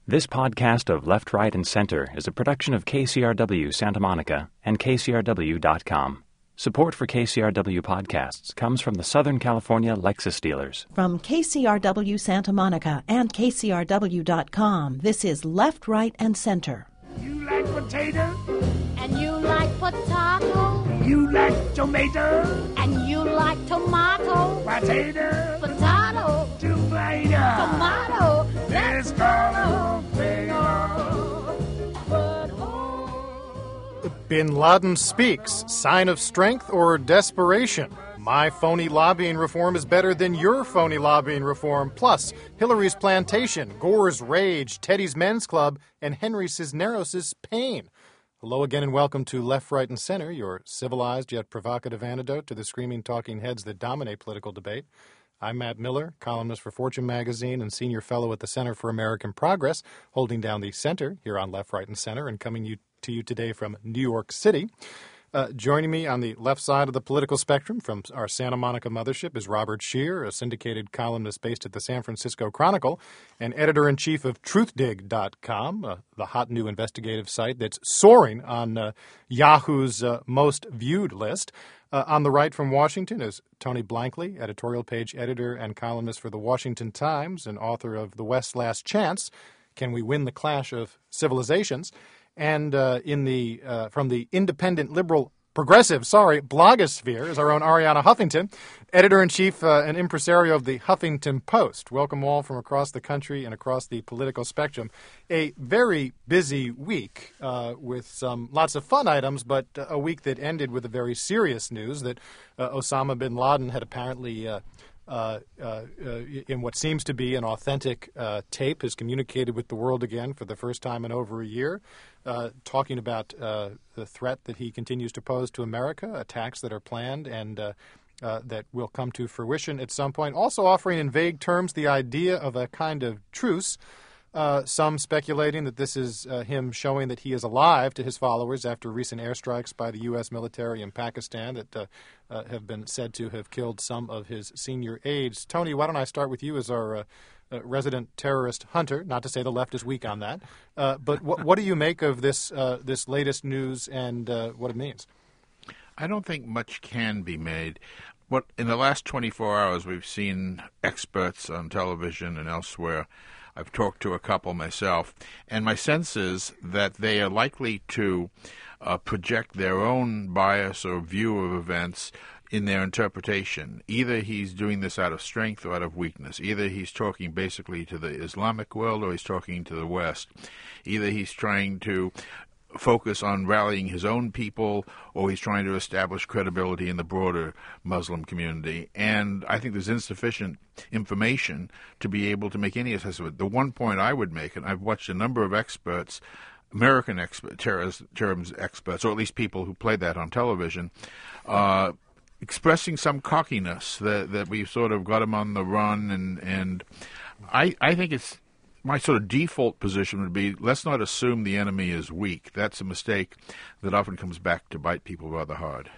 This podcast of Left, Right, and Center is a production of KCRW Santa Monica and KCRW.com. Support for KCRW podcasts comes from the Southern California Lexus dealers. From KCRW Santa Monica and KCRW.com, this is Left, Right, and Center. You like potato? And you like potato? You like tomato? And you like tomato? Potato? Potato? Tomato? Tomato? Let's call Bin Laden speaks. Sign of strength or desperation? My phony lobbying reform is better than your phony lobbying reform. Plus, Hillary's plantation, Gore's rage, Teddy's men's club, and Henry Cisneros' pain. Hello again and welcome to Left, Right, and Center, your civilized yet provocative antidote to the screaming talking heads that dominate political debate. I'm Matt Miller, columnist for Fortune magazine and senior fellow at the Center for American Progress, holding down the center here on Left, Right, and Center and coming to you today from New York City. Joining me on the left side of the political spectrum from our Santa Monica mothership is Robert Scheer, a syndicated columnist based at the San Francisco Chronicle and editor-in-chief of TruthDig.com, the hot new investigative site that's soaring on Yahoo's most viewed list. On the right from Washington is Tony Blankley, editorial page editor and columnist for The Washington Times and author of The West's Last Chance, Can We Win the Clash of Civilizations? And from the independent liberal progressive, blogosphere is our own Arianna Huffington, editor-in-chief and impresario of the Huffington Post. Welcome all from across the country and across the political spectrum. A very busy week with some lots of fun items, but a week that ended with a very serious news that Osama bin Laden had apparently in what seems to be an authentic tape, has communicated with the world again for the first time in over a year, talking about the threat that he continues to pose to America, attacks that are planned and that will come to fruition at some point. Also offering in vague terms the idea of a kind of truce, some speculating that this is him showing that he is alive to his followers after recent airstrikes by the U.S. military in Pakistan that have been said to have killed some of his senior aides. Tony, why don't I start with you as our resident terrorist hunter? Not to say the left is weak on that, but what do you make of this latest news and what it means? I don't think much can be made. What in the last 24 hours we've seen experts on television and elsewhere. I've talked to a couple myself, and my sense is that they are likely to project their own bias or view of events in their interpretation. Either he's doing this out of strength or out of weakness. Either he's talking basically to the Islamic world or he's talking to the West. Either he's trying to focus on rallying his own people, or he's trying to establish credibility in the broader Muslim community. And I think there's insufficient information to be able to make any assessment. The one point I would make, and I've watched a number of experts, American terrorism experts, or at least people who play that on television, expressing some cockiness that we've sort of got him on the run. And I think it's my sort of default position would be, let's not assume the enemy is weak. That's a mistake that often comes back to bite people rather hard.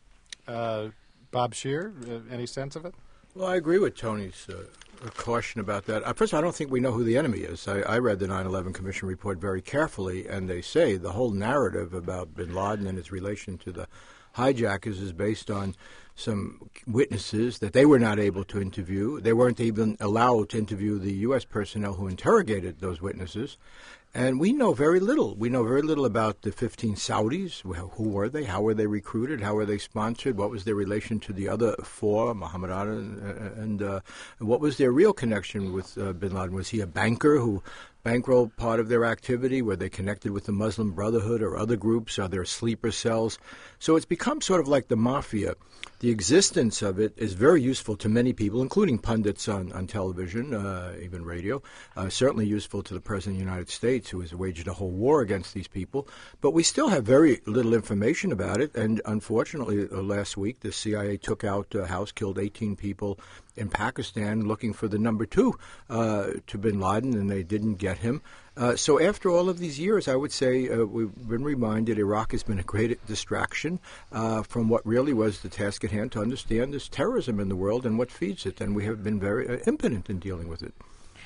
Bob Scheer, any sense of it? Well, I agree with Tony's caution about that. First of all, I don't think we know who the enemy is. I read the 9/11 Commission report very carefully, and they say the whole narrative about bin Laden and its relation to the hijackers is based on some witnesses that they were not able to interview. They weren't even allowed to interview the U.S. personnel who interrogated those witnesses. And we know very little. We know very little about the 15 Saudis. Who were they? How were they recruited? How were they sponsored? What was their relation to the other four, Mohammed Atta, and what was their real connection with bin Laden? Was he a banker who bankrolled part of their activity? Were they connected with the Muslim Brotherhood or other groups? Are there sleeper cells? So it's become sort of like the mafia. The existence of it is very useful to many people, including pundits on television, even radio. Certainly useful to the President of the United States, who has waged a whole war against these people. But we still have very little information about it. And unfortunately, last week, the CIA took out a house, killed 18 people in Pakistan looking for the number two to bin Laden, and they didn't get him. So after all of these years, I would say we've been reminded Iraq has been a great distraction from what really was the task at hand to understand this terrorism in the world and what feeds it, and we have been very impotent in dealing with it.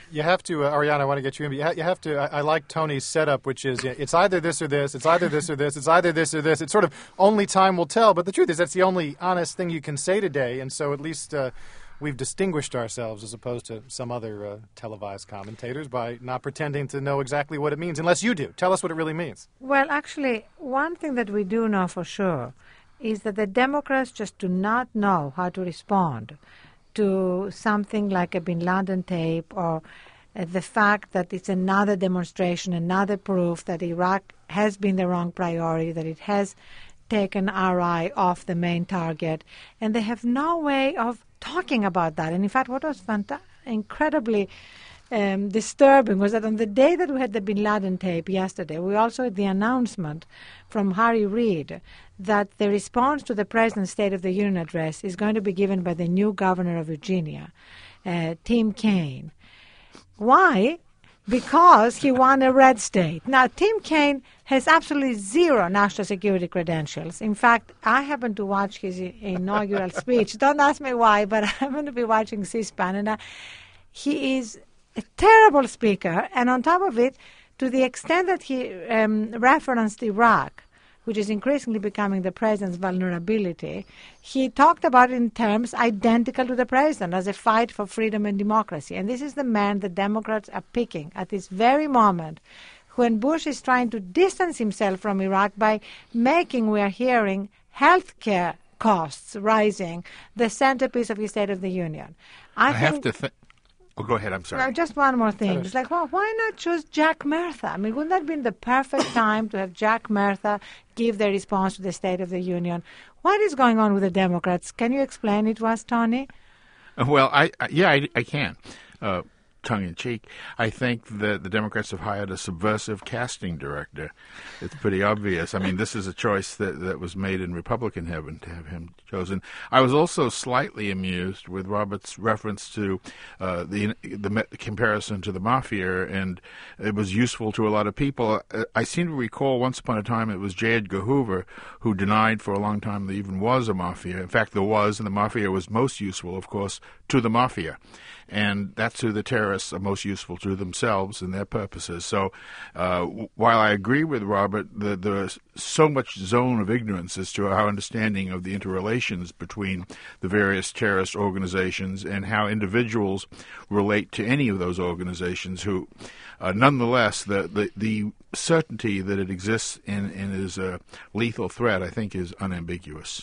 You have to, Ariana, I want to get you in, but you have to, I like Tony's setup, which is it's either this or this, it's either this or this, it's either this or this. It's sort of only time will tell, but the truth is that's the only honest thing you can say today, and so at least we've distinguished ourselves as opposed to some other televised commentators by not pretending to know exactly what it means, unless you do. Tell us what it really means. Well, actually, one thing that we do know for sure is that the Democrats just do not know how to respond to something like a bin Laden tape or the fact that it's another demonstration, another proof that Iraq has been the wrong priority, that it has taken our eye off the main target, and they have no way of talking about that. And in fact, what was incredibly disturbing was that on the day that we had the bin Laden tape yesterday, we also had the announcement from Harry Reid that the response to the President's State of the Union address is going to be given by the new governor of Virginia, Tim Kaine. Why? Because he won a red state. Now, Tim Kaine has absolutely zero national security credentials. In fact, I happened to watch his inaugural speech. Don't ask me why, but I happened to be watching C-SPAN, and he is a terrible speaker. And on top of it, to the extent that he referenced Iraq, which is increasingly becoming the president's vulnerability, he talked about it in terms identical to the president as a fight for freedom and democracy. And this is the man the Democrats are picking at this very moment when Bush is trying to distance himself from Iraq by making, we are hearing, health care costs rising the centerpiece of his State of the Union. I have to think. Oh, go ahead. I'm sorry. Just one more thing. It's like, well, why not choose Jack Murtha? I mean, wouldn't that have been the perfect time to have Jack Murtha give the response to the State of the Union? What is going on with the Democrats? Can you explain it to us, Tony? Well, I can. Tongue-in-cheek, I think that the Democrats have hired a subversive casting director. It's pretty obvious. I mean, this is a choice that was made in Republican heaven to have him chosen. I was also slightly amused with Robert's reference to the comparison to the mafia, and it was useful to a lot of people. I seem to recall once upon a time it was J. Edgar Hoover who denied for a long time there even was a mafia. In fact, there was, and the mafia was most useful, of course, to the mafia. And that's who the terrorists are most useful to themselves and their purposes. So while I agree with Robert, there's so much zone of ignorance as to our understanding of the interrelations between the various terrorist organizations and how individuals relate to any of those organizations who, nonetheless, the certainty that it exists and is a lethal threat, I think, is unambiguous.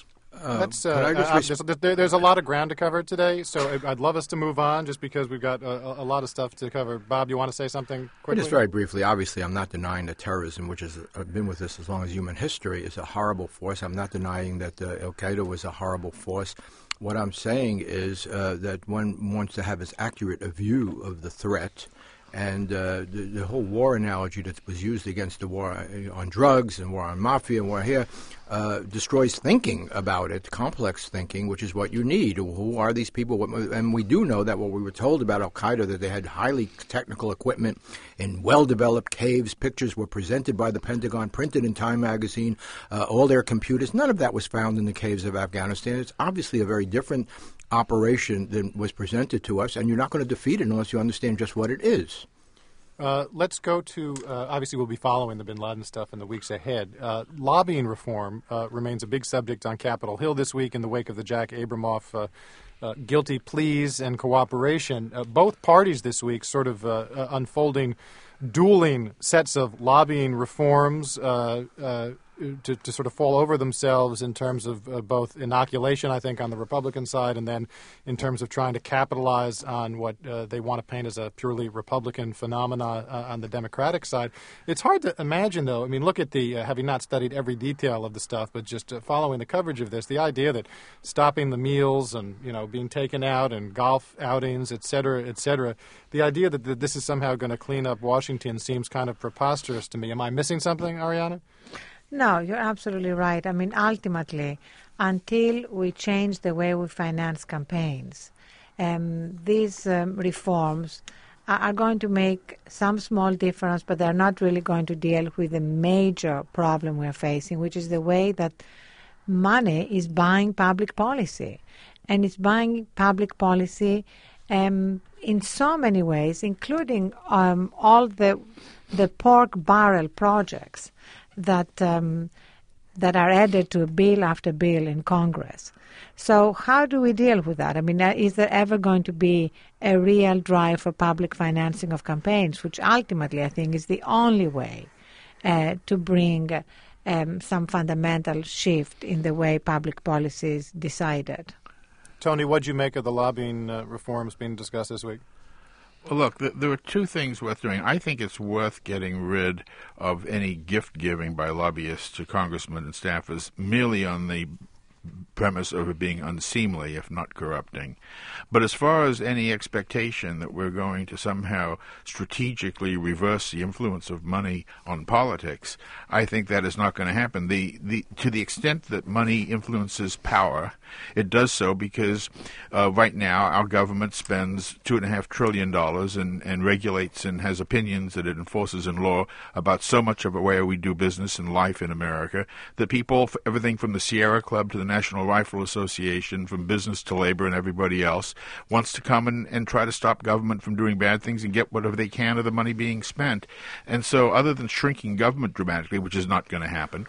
There's a lot of ground to cover today, so I'd love us to move on just because we've got a lot of stuff to cover. Bob, you want to say something quickly? Just very briefly, obviously, I'm not denying that terrorism, which has been with us as long as human history, is a horrible force. I'm not denying that Al-Qaeda was a horrible force. What I'm saying is that one wants to have as accurate a view of the threat. And the whole war analogy that was used against the war on drugs and war on mafia and war here destroys thinking about it, complex thinking, which is what you need. Who are these people? And we do know that what we were told about Al-Qaeda, that they had highly technical equipment in well-developed caves. Pictures were presented by the Pentagon, printed in Time magazine, all their computers. None of that was found in the caves of Afghanistan. It's obviously a very different operation than was presented to us, and you're not going to defeat it unless you understand just what it is. Let's go to, obviously we'll be following the bin Laden stuff in the weeks ahead. Lobbying reform remains a big subject on Capitol Hill this week in the wake of the Jack Abramoff guilty pleas and cooperation. Both parties this week sort of unfolding dueling sets of lobbying reforms to sort of fall over themselves in terms of both inoculation, I think, on the Republican side, and then in terms of trying to capitalize on what they want to paint as a purely Republican phenomena on the Democratic side. It's hard to imagine, though. I mean, look at the, having not studied every detail of the stuff, but just following the coverage of this, the idea that stopping the meals and, being taken out and golf outings, et cetera, the idea that this is somehow going to clean up Washington seems kind of preposterous to me. Am I missing something, Ariana? No, you're absolutely right. I mean, ultimately, until we change the way we finance campaigns, these reforms are going to make some small difference, but they're not really going to deal with the major problem we're facing, which is the way that money is buying public policy. And it's buying public policy in so many ways, including all the pork barrel projects that are added to bill after bill in Congress. So how do we deal with that? I mean, is there ever going to be a real drive for public financing of campaigns, which ultimately I think is the only way to bring some fundamental shift in the way public policy is decided? Tony, what'd you make of the lobbying reforms being discussed this week? Well, look, there are two things worth doing. I think it's worth getting rid of any gift-giving by lobbyists to congressmen and staffers merely on the premise of it being unseemly, if not corrupting. But as far as any expectation that we're going to somehow strategically reverse the influence of money on politics, I think that is not going to happen. To the extent that money influences power, it does so because right now our government spends $2.5 trillion and regulates and has opinions that it enforces in law about so much of the way we do business and life in America that people, everything from the Sierra Club to the National Rifle Association, from business to labor and everybody else, wants to come and try to stop government from doing bad things and get whatever they can of the money being spent. And so other than shrinking government dramatically, which is not going to happen,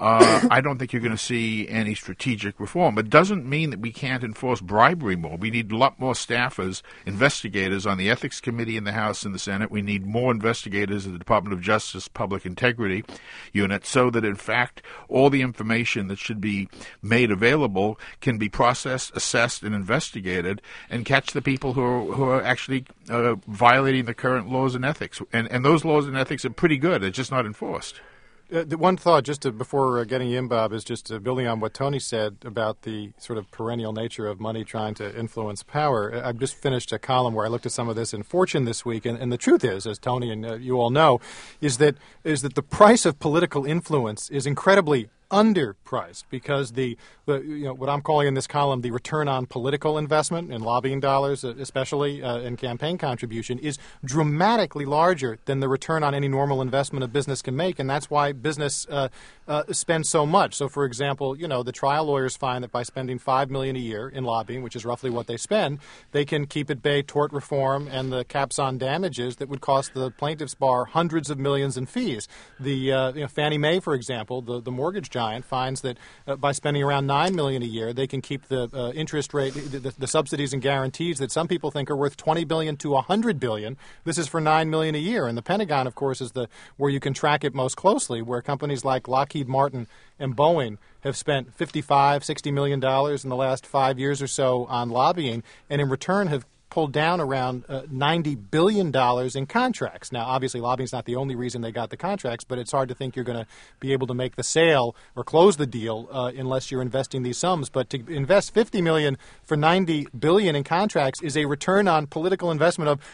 I don't think you're going to see any strategic reform. It doesn't mean that we can't enforce bribery more. We need a lot more staffers, investigators on the Ethics Committee in the House and the Senate. We need more investigators at the Department of Justice Public Integrity Unit so that, in fact, all the information that should be made available can be processed, assessed, and investigated, and catch the people who are actually violating the current laws and ethics. And those laws and ethics are pretty good. They're just not enforced. The one thought, before getting you in, Bob, is just building on what Tony said about the sort of perennial nature of money trying to influence power. I've just finished a column where I looked at some of this in Fortune this week, and the truth is, as Tony and you all know, is that the price of political influence is incredibly underpriced because what I'm calling in this column the return on political investment in lobbying dollars, especially in campaign contribution, is dramatically larger than the return on any normal investment a business can make, and that's why business spends so much. So, for example, the trial lawyers find that by spending $5 million a year in lobbying, which is roughly what they spend, they can keep at bay tort reform and the caps on damages that would cost the plaintiffs' bar hundreds of millions in fees. The Fannie Mae, for example, the mortgage giant, finds that by spending around $9 million a year, they can keep the interest rate, the subsidies and guarantees that some people think are worth $20 billion to $100 billion. This is for $9 million a year. And the Pentagon, of course, is where you can track it most closely, where companies like Lockheed Martin and Boeing have spent $60 million in the last 5 years or so on lobbying, and in return have pulled down around $90 billion in contracts. Now, obviously, lobbying is not the only reason they got the contracts, but it's hard to think you're going to be able to make the sale or close the deal unless you're investing these sums. But to invest $50 million for $90 billion in contracts is a return on political investment of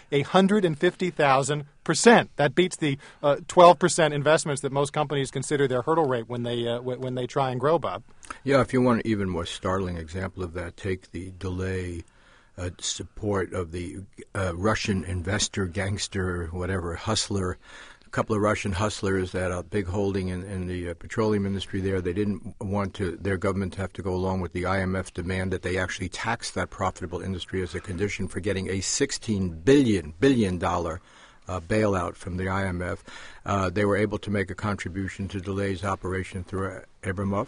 150,000%. That beats the 12% investments that most companies consider their hurdle rate when they try and grow, Bob. Yeah, if you want an even more startling example of that, take the delay support of the Russian investor, gangster, whatever, hustler, a couple of Russian hustlers that had a big holding in the petroleum industry there. They didn't want their government to have to go along with the IMF's demand that they actually tax that profitable industry as a condition for getting a $16 billion bailout from the IMF. They were able to make a contribution to delay's operation through Abramoff,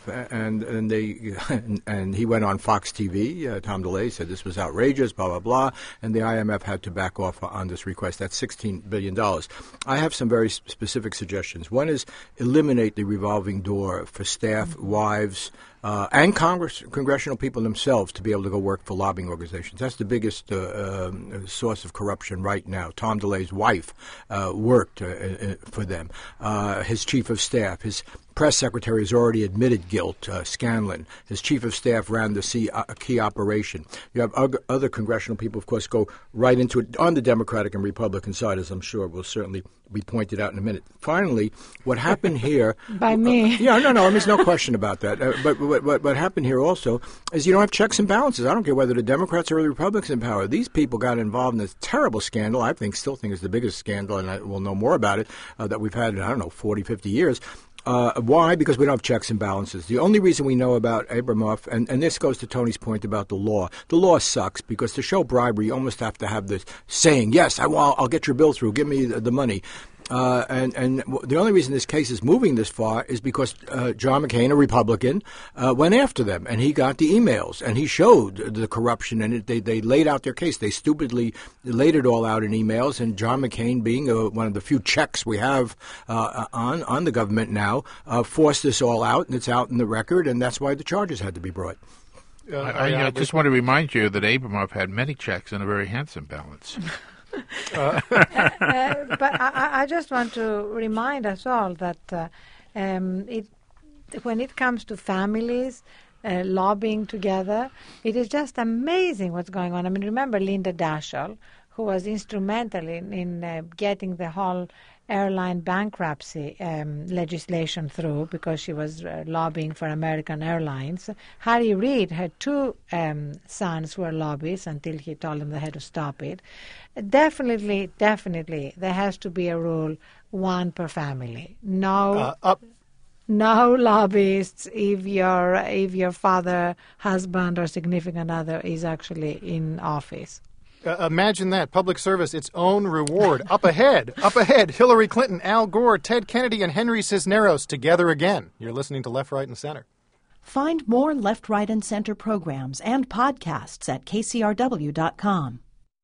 and he went on Fox TV. Tom DeLay said this was outrageous, blah, blah, blah, and the IMF had to back off on this request. That's $16 billion. I have some very specific suggestions. One is eliminate the revolving door for staff, wives, and congressional people themselves to be able to go work for lobbying organizations. That's the biggest source of corruption right now. Tom DeLay's wife worked for them. His chief of staff, his press secretary has already admitted guilt, Scanlon. His chief of staff ran the key operation. You have other congressional people, of course, go right into it on the Democratic and Republican side, as I'm sure will certainly be pointed out in a minute. Finally, what happened here... By me. There's no question about that. But what happened here also is you don't have checks and balances. I don't care whether the Democrats or the Republicans in power. These people got involved in this terrible scandal, I still think is the biggest scandal, and we'll know more about it, that we've had in, 40, 50 years. Why? Because we don't have checks and balances. The only reason we know about Abramoff, and this goes to Tony's point about the law sucks because to show bribery, you almost have to have this saying, yes, I'll get your bill through, give me the money. And the only reason this case is moving this far is because John McCain, a Republican, went after them, and he got the emails, and he showed the corruption, and they laid out their case. They stupidly laid it all out in emails, and John McCain, being one of the few checks we have on the government now, forced this all out, and it's out in the record, and that's why the charges had to be brought. I just want to remind you that Abramoff had many checks and a very handsome balance. But I just want to remind us all that when it comes to families lobbying together, it is just amazing what's going on. I mean, remember Linda Daschle, who was instrumental in getting the whole airline bankruptcy legislation through because she was lobbying for American Airlines. Harry Reid had two sons who were lobbyists until he told them they had to stop it. Definitely, there has to be a rule, one per family. No lobbyists if your father, husband, or significant other is actually in office. Imagine that. Public service, its own reward. Up ahead. Hillary Clinton, Al Gore, Ted Kennedy, and Henry Cisneros together again. You're listening to Left, Right, and Center. Find more Left, Right, and Center programs and podcasts at kcrw.com.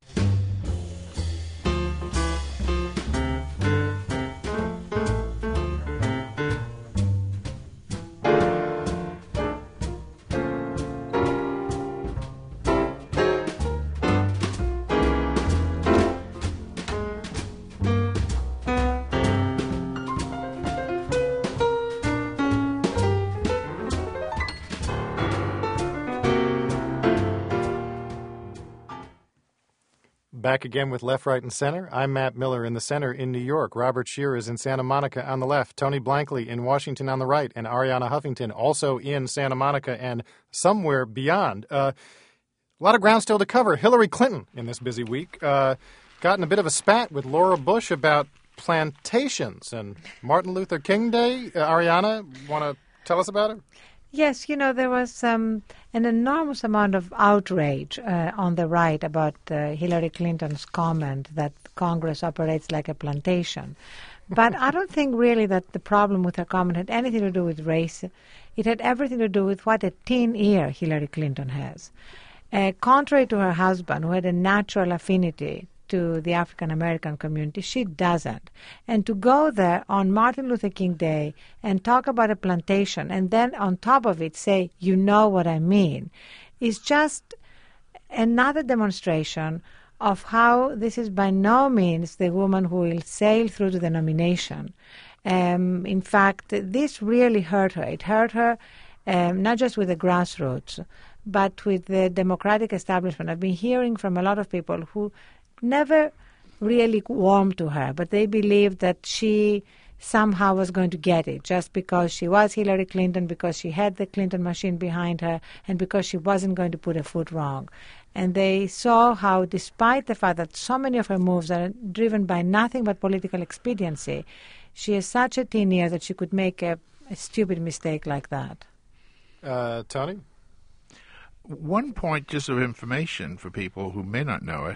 Back again with Left, Right, and Center. I'm Matt Miller in the center in New York. Robert Scheer is in Santa Monica on the left. Tony Blankley in Washington on the right. And Ariana Huffington also in Santa Monica and somewhere beyond. A lot of ground still to cover. Hillary Clinton in this busy week got in a bit of a spat with Laura Bush about plantations and Martin Luther King Day. Ariana, want to tell us about it? Yes, there was an enormous amount of outrage on the right about Hillary Clinton's comment that Congress operates like a plantation. But I don't think really that the problem with her comment had anything to do with race. It had everything to do with what a teen ear Hillary Clinton has. Contrary to her husband, who had a natural affinity to the African American community, she doesn't. And to go there on Martin Luther King Day and talk about a plantation and then on top of it say, you know what I mean, is just another demonstration of how this is by no means the woman who will sail through to the nomination. In fact, this really hurt her. It hurt her not just with the grassroots, but with the Democratic establishment. I've been hearing from a lot of people who never really warmed to her, but they believed that she somehow was going to get it just because she was Hillary Clinton, because she had the Clinton machine behind her, and because she wasn't going to put a foot wrong. And they saw how, despite the fact that so many of her moves are driven by nothing but political expediency, she is such a teen ear that she could make a stupid mistake like that. Tony? One point just of information for people who may not know it.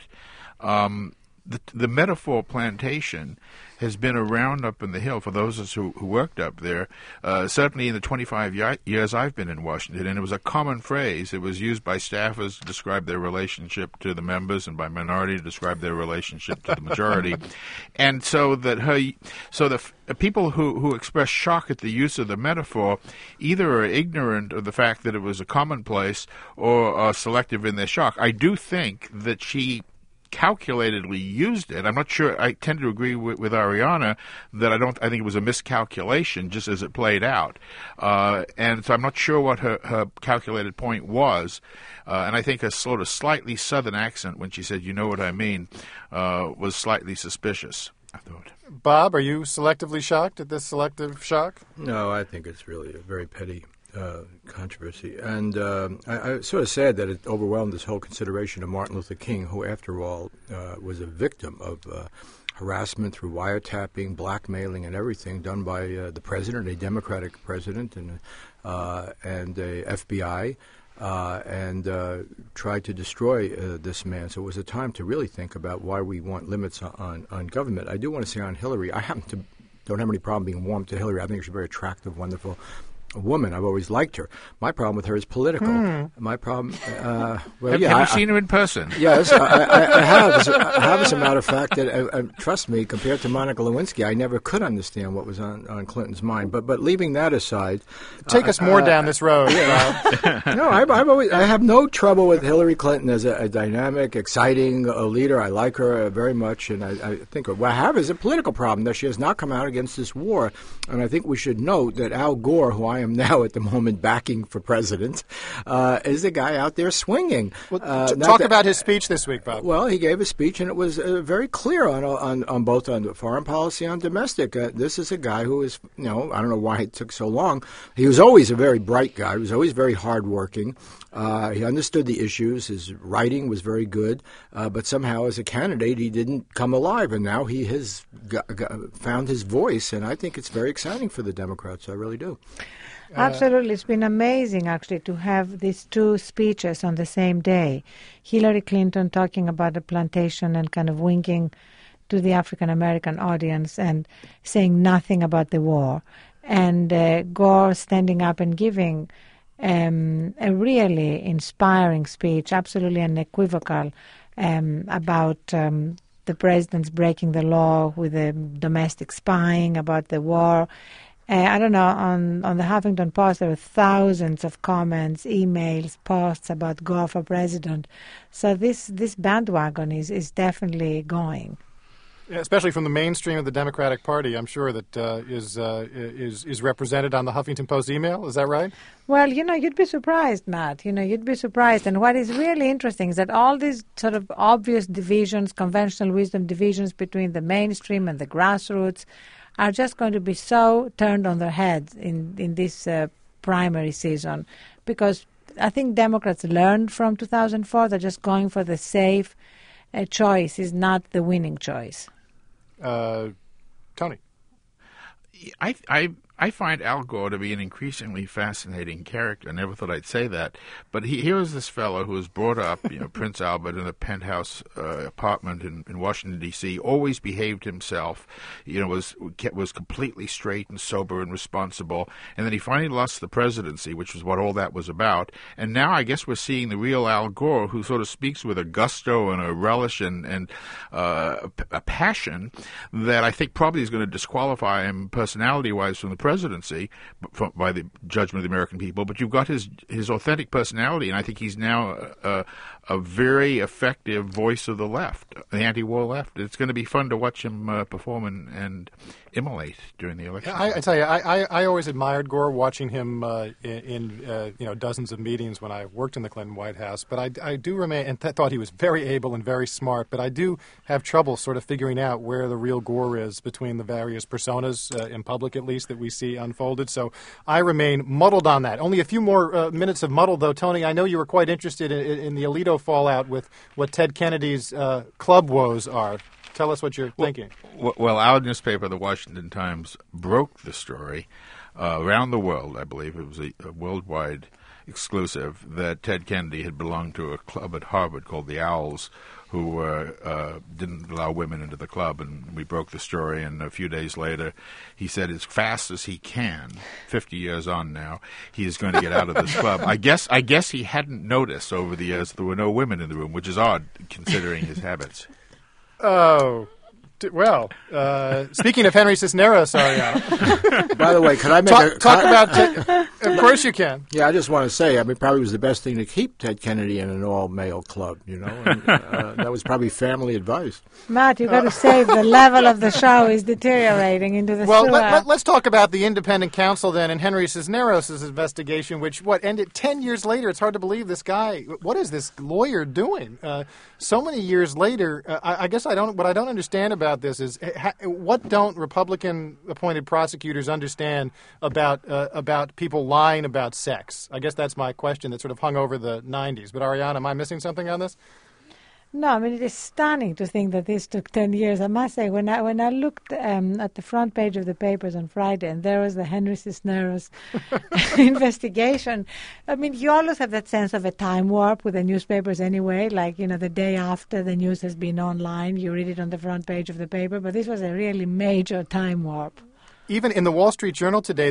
The metaphor plantation has been around up in the Hill for those of us who worked up there, certainly in the 25 years I've been in Washington, and it was a common phrase. It was used by staffers to describe their relationship to the members and by minority to describe their relationship to the majority. And so that the people who express shock at the use of the metaphor either are ignorant of the fact that it was a commonplace or are selective in their shock. I do think that she calculatedly used it. I'm not sure. I tend to agree with Ariana that I think it was a miscalculation just as it played out. And so I'm not sure what her calculated point was. And I think a sort of slightly southern accent when she said, you know what I mean, was slightly suspicious, I thought. Bob, are you selectively shocked at this selective shock? No, I think it's really a very petty controversy. And I sort of sad that it overwhelmed this whole consideration of Martin Luther King, who, after all, was a victim of harassment through wiretapping, blackmailing, and everything done by the president, a Democratic president, and the FBI, and tried to destroy this man. So it was a time to really think about why we want limits on government. I do want to say on Hillary, I don't have any problem being warm to Hillary. I think she's a very attractive, wonderful woman. I've always liked her. My problem with her is political. My problem. Have you seen her in person? Yes, I have. I have, as a matter of fact. That trust me, compared to Monica Lewinsky, I never could understand what was on Clinton's mind. But leaving that aside, take us more down this road. No, I have no trouble with Hillary Clinton as a dynamic, exciting leader. I like her very much, and I think what I have is a political problem that she has not come out against this war. And I think we should note that Al Gore, who I am now at the moment backing for president, is a guy out there swinging. Well, talk about his speech this week, Bob. Well, he gave a speech, and it was very clear on both on foreign policy and domestic. This is a guy who is, I don't know why it took so long. He was always a very bright guy. He was always very hardworking. He understood the issues. His writing was very good, but somehow as a candidate, he didn't come alive, and now he has found his voice, and I think it's very exciting for the Democrats. I really do. Absolutely. It's been amazing, actually, to have these two speeches on the same day. Hillary Clinton talking about the plantation and kind of winking to the African-American audience and saying nothing about the war. And Gore standing up and giving a really inspiring speech, absolutely unequivocal, about the president's breaking the law with the domestic spying, about the war. I don't know, on the Huffington Post there were thousands of comments, emails, posts about Gore for president. So this bandwagon is definitely going. Yeah, especially from the mainstream of the Democratic Party, I'm sure that is represented on the Huffington Post email. Is that right? Well, you'd be surprised, Matt. You'd be surprised. And what is really interesting is that all these sort of obvious divisions, conventional wisdom divisions between the mainstream and the grassroots, are just going to be so turned on their heads in this primary season, because I think Democrats learned from 2004 that just going for the safe choice is not the winning choice. Tony. I find Al Gore to be an increasingly fascinating character. I never thought I'd say that. But here was this fellow who was brought up, Prince Albert, in a penthouse apartment in Washington, D.C., always behaved himself, was completely straight and sober and responsible. And then he finally lost the presidency, which was what all that was about. And now I guess we're seeing the real Al Gore, who sort of speaks with a gusto and a relish and a passion that I think probably is going to disqualify him personality-wise from the presidency by the judgment of the American people, but you've got his authentic personality, and I think he's now a very effective voice of the left, the anti-war left. It's going to be fun to watch him perform and immolate during the election. I tell you, I always admired Gore, watching him in dozens of meetings when I worked in the Clinton White House. But I do remain, and thought he was very able and very smart. But I do have trouble sort of figuring out where the real Gore is between the various personas in public, at least, that we see unfolded. So I remain muddled on that. Only a few more minutes of muddled, though, Tony. I know you were quite interested in the Alito fallout with what Ted Kennedy's club woes are. Tell us what you're thinking. Well, our newspaper, the Washington Times, broke the story around the world. I believe it was a worldwide exclusive that Ted Kennedy had belonged to a club at Harvard called the Owls, who didn't allow women into the club, and we broke the story. And a few days later, he said, as fast as he can, 50 years on now, he is going to get out of this club. I guess he hadn't noticed over the years there were no women in the room, which is odd considering his habits. Oh, well, speaking of Henry Cisneros, Ariana. By the way, can I make talk about of course you can. Yeah, I just want to say, probably was the best thing to keep Ted Kennedy in an all-male club, and, that was probably family advice. Matt, you've got to save the level of the show is deteriorating into the sewer. Let's talk about the independent counsel then and Henry Cisneros' investigation, which ended 10 years later. It's hard to believe this guy. What is this lawyer doing? So many years later, I guess what I don't understand about this is what don't Republican-appointed prosecutors understand about people lying about sex? I guess that's my question that sort of hung over the 90s. But Ariana, am I missing something on this? No, I mean, it is stunning to think that this took 10 years. I must say, when I looked at the front page of the papers on Friday, and there was the Henry Cisneros investigation, I mean, you always have that sense of a time warp with the newspapers anyway, like, the day after the news has been online, you read it on the front page of the paper, but this was a really major time warp. Even in the Wall Street Journal today,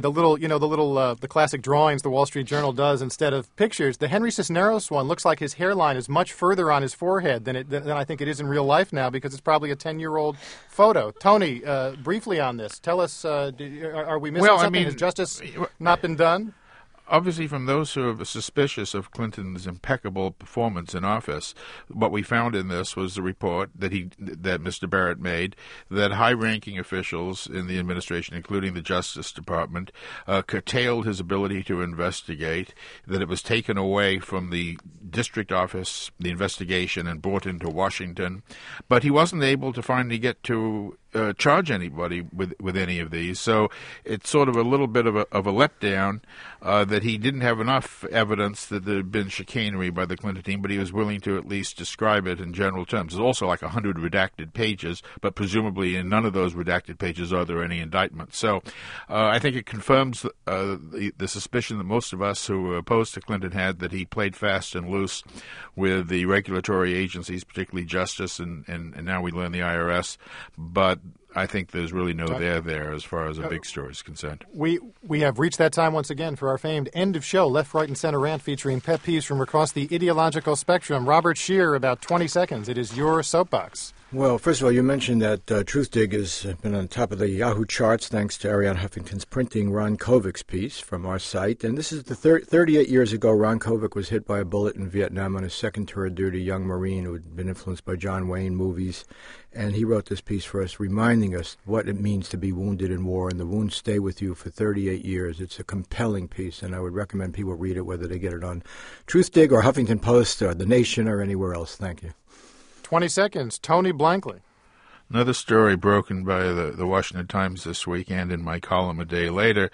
the classic drawings the Wall Street Journal does instead of pictures, the Henry Cisneros one looks like his hairline is much further on his forehead than I think it is in real life now, because it's probably a 10-year-old photo. Tony, briefly on this, tell us, are we missing something? Has justice not been done? Obviously, from those who are suspicious of Clinton's impeccable performance in office, what we found in this was the report that Mr. Barrett made, that high-ranking officials in the administration, including the Justice Department, curtailed his ability to investigate, that it was taken away from the district office, the investigation, and brought into Washington. But he wasn't able to finally get to charge anybody with any of these. So it's sort of a little bit of a letdown that he didn't have enough evidence that there had been chicanery by the Clinton team, but he was willing to at least describe it in general terms. There's also like 100 redacted pages, but presumably in none of those redacted pages are there any indictments. So I think it confirms the suspicion that most of us who were opposed to Clinton had, that he played fast and loose with the regulatory agencies, particularly Justice, and now we learn the IRS. But I think there's really no there as far as a big story is concerned. We have reached that time once again for our famed end of show left, right, and center rant featuring pet peeves from across the ideological spectrum. Robert Scheer, about 20 seconds. It is your soapbox. Well, first of all, you mentioned that Truthdig has been on top of the Yahoo charts thanks to Arianna Huffington's printing Ron Kovic's piece from our site. And this is the 38 years ago Ron Kovic was hit by a bullet in Vietnam on his second tour of duty, young Marine who had been influenced by John Wayne movies. And he wrote this piece for us, reminding us what it means to be wounded in war, and the wounds stay with you for 38 years. It's a compelling piece, and I would recommend people read it, whether they get it on Truthdig or Huffington Post or The Nation or anywhere else. Thank you. 20 seconds. Tony Blankley. Another story broken by the Washington Times this week, and in my column a day later.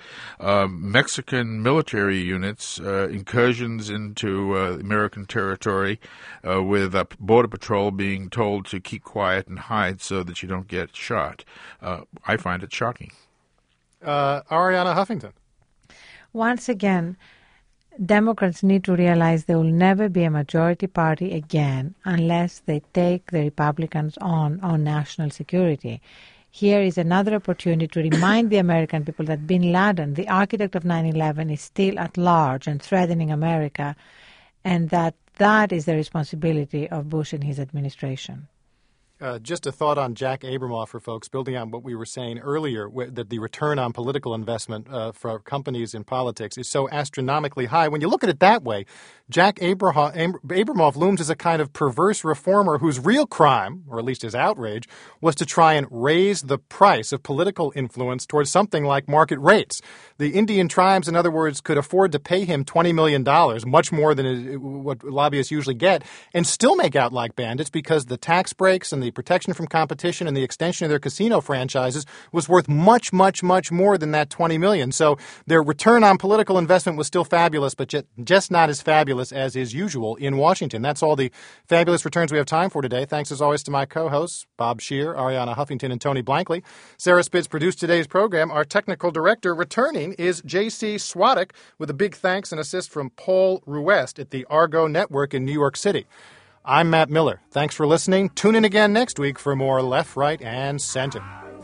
Mexican military units, incursions into American territory, with Border Patrol being told to keep quiet and hide so that you don't get shot. I find it shocking. Arianna Huffington. Once again, Democrats need to realize there will never be a majority party again unless they take the Republicans on national security. Here is another opportunity to remind the American people that bin Laden, the architect of 9/11, is still at large and threatening America, and that is the responsibility of Bush and his administration. Just a thought on Jack Abramoff for folks, building on what we were saying earlier, that the return on political investment for companies in politics is so astronomically high. When you look at it that way, Jack Abramoff looms as a kind of perverse reformer whose real crime, or at least his outrage, was to try and raise the price of political influence towards something like market rates. The Indian tribes, in other words, could afford to pay him $20 million, much more than what lobbyists usually get, and still make out like bandits because the tax breaks and the protection from competition and the extension of their casino franchises was worth much, much, much more than that $20 million. So their return on political investment was still fabulous, but just not as fabulous as is usual in Washington. That's all the fabulous returns we have time for today. Thanks, as always, to my co-hosts, Bob Scheer, Arianna Huffington, and Tony Blankley. Sarah Spitz produced today's program. Our technical director returning is J.C. Swadek, with a big thanks and assist from Paul Ruest at the Argo Network in New York City. I'm Matt Miller. Thanks for listening. Tune in again next week for more Left, Right, and Center.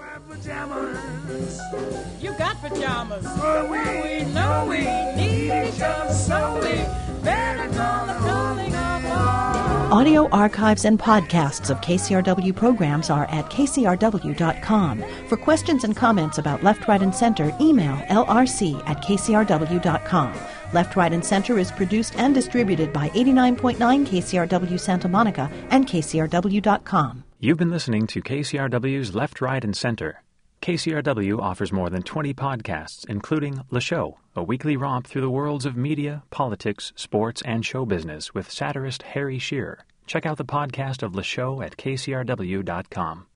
You got pajamas. Well, we know we need each other, so we better call the calling of all. Audio archives and podcasts of KCRW programs are at kcrw.com. For questions and comments about Left, Right, and Center, email lrc@kcrw.com. Left, Right, and Center is produced and distributed by 89.9 KCRW Santa Monica and KCRW.com. You've been listening to KCRW's Left, Right, and Center. KCRW offers more than 20 podcasts, including Le Show, a weekly romp through the worlds of media, politics, sports, and show business with satirist Harry Shearer. Check out the podcast of Le Show at kcrw.com.